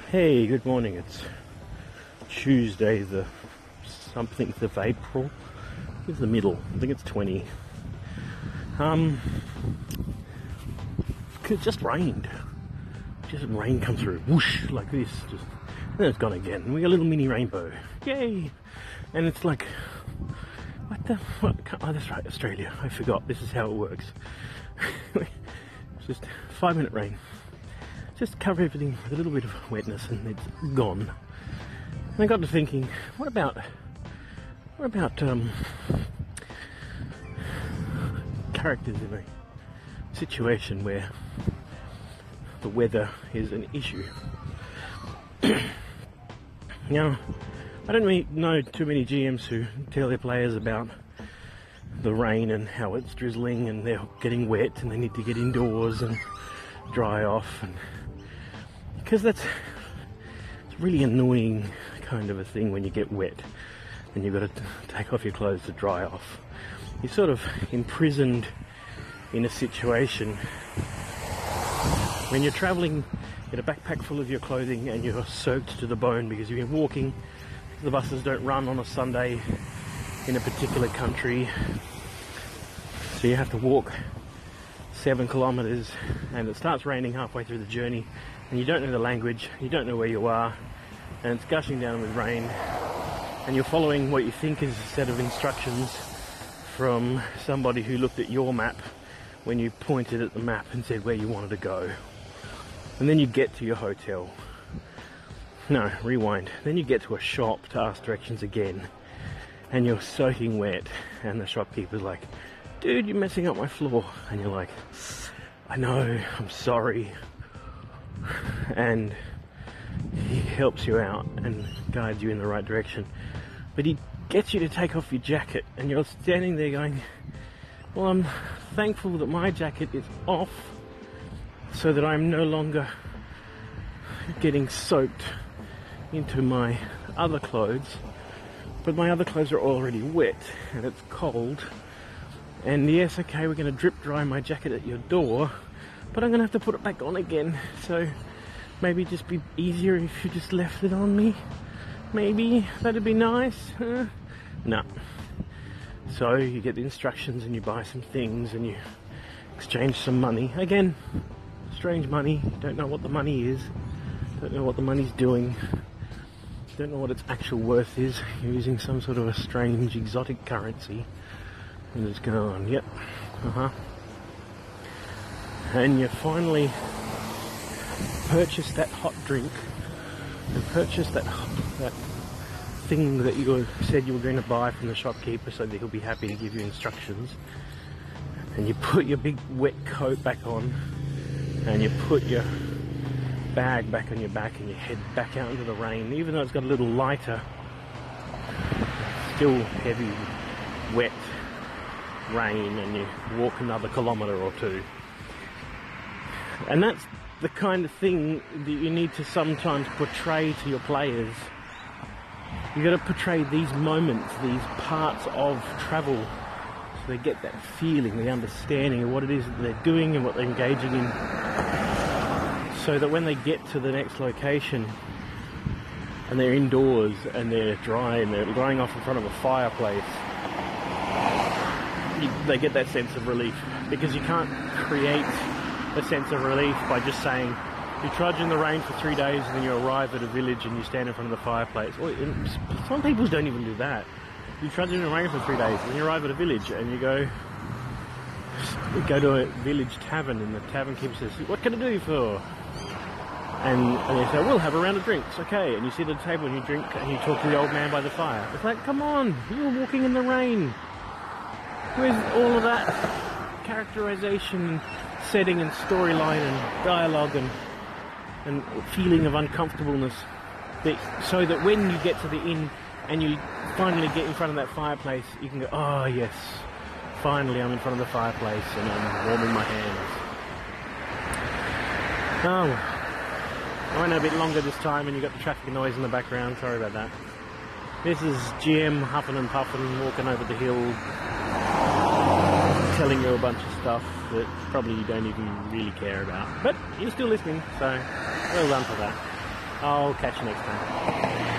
Hey, good morning. It's Tuesday, the something of April. It's the middle. I think it's 20. It just rained. Just rain come through, whoosh, like this. Just, and then it's gone again. And we got a little mini rainbow. Yay! And it's like, what? Oh, that's right, Australia. I forgot. This is how it works. It's just 5-minute rain. Just cover everything with a little bit of wetness and it's gone. And I got to thinking, what about characters in a situation where the weather is an issue? Now, I don't really know too many GMs who tell their players about the rain and how it's drizzling and they're getting wet and they need to get indoors and dry off, and because it's really annoying kind of a thing when you get wet and you've got to take off your clothes to dry off. You're sort of imprisoned in a situation when you're travelling in a backpack full of your clothing and you're soaked to the bone because you've been walking. The buses don't run on a Sunday in a particular country, so you have to walk 7 kilometers and it starts raining halfway through the journey and you don't know the language, you don't know where you are, and it's gushing down with rain and you're following what you think is a set of instructions from somebody who looked at your map when you pointed at the map and said where you wanted to go. And then you get to your hotel. No, rewind. Then you get to a shop to ask directions again and you're soaking wet and the shopkeeper's like, dude, you're messing up my floor. And you're like, I know, I'm sorry. And he helps you out and guides you in the right direction. But he gets you to take off your jacket and you're standing there going, well, I'm thankful that my jacket is off so that I'm no longer getting soaked into my other clothes. But my other clothes are already wet and it's cold. And yes, okay, we're going to drip dry my jacket at your door, but I'm going to have to put it back on again. So maybe it'd just be easier if you just left it on me. Maybe that'd be nice. No. So you get the instructions and you buy some things and you exchange some money. Again, strange money. You don't know what the money is. Don't know what the money's doing. Don't know what its actual worth is. You're using some sort of a strange exotic currency. And it's going on, yep, and you finally purchase that hot drink and purchase that thing that you said you were going to buy from the shopkeeper so that he'll be happy to give you instructions. And you put your big wet coat back on and you put your bag back on your back and you head back out into the rain. Even though it's got a little lighter, still heavy, wet rain, and you walk another kilometre or two. And that's the kind of thing that you need to sometimes portray to your players. You've got to portray these moments, these parts of travel, so they get that feeling, the understanding of what it is that they're doing and what they're engaging in, so that when they get to the next location and they're indoors and they're dry and they're drying off in front of a fireplace, they get that sense of relief, because you can't create a sense of relief by just saying you trudge in the rain for 3 days and then you arrive at a village and you stand in front of the fireplace. Well, some people don't even do that. You trudge in the rain for 3 days and you arrive at a village and you go to a village tavern and the tavern keeper says, what can I do you for? And they say, we'll have a round of drinks, okay. And you sit at the table and you drink and you talk to the old man by the fire. It's like, come on, you were walking in the rain. Where's all of that characterization, setting and storyline and dialogue and feeling of uncomfortableness, so that when you get to the inn and you finally get in front of that fireplace, you can go, oh yes, finally I'm in front of the fireplace and I'm warming my hands. Oh, I went a bit longer this time and you got the traffic noise in the background, sorry about that. This is GM huffing and puffing, walking over the hill, telling you a bunch of stuff that probably you don't even really care about. But you're still listening, so well done for that. I'll catch you next time.